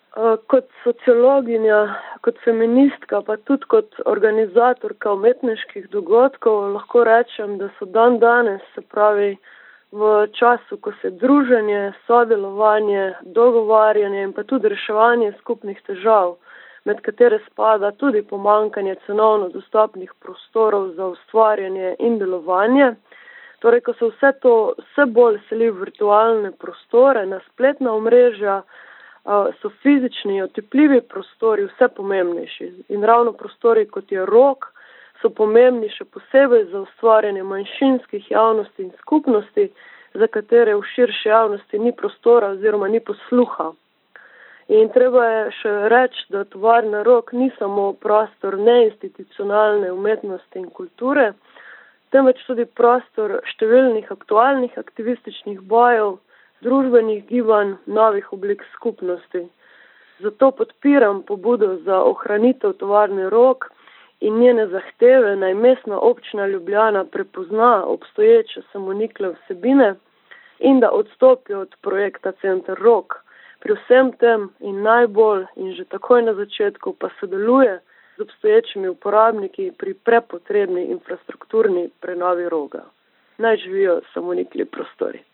Kot sociologinja, kot feministka, pa tudi kot organizatorka umetniških dogodkov lahko rečem, da so danes, se pravi v času, ko se druženje, sodelovanje, dogovarjanje in pa tudi reševanje skupnih težav, med katere spada tudi pomanjkanje cenovno dostopnih prostorov za ustvarjanje in delovanje. Torej, ko se vse to vse bolj seli v virtualne prostore, na spletna omrežja, so fizični, otipljivi prostori vse pomembnejši. In ravno prostori, kot je Rog, so pomembni še posebej za ustvarjanje manjšinskih javnosti in skupnosti, za katere v širši javnosti ni prostora oziroma ni posluha. In treba je še reči, da tovarna Rog ni samo prostor neinstitucionalne umetnosti in kulture, temveč tudi prostor številnih aktualnih aktivističnih bojev, družbenih gibanj, novih oblik skupnosti. Zato podpiram pobudo za ohranitev tovarne Rog in njene zahteve, naj Mestna občina Ljubljana prepozna obstoječe samonikle vsebine in da odstopi od projekta Center Rog. Pri vsem tem in najbolj in že takoj na začetku pa sodeluje z obstoječimi uporabniki pri prepotrebni infrastrukturni prenovi Roga. Naj živijo samonikli prostori.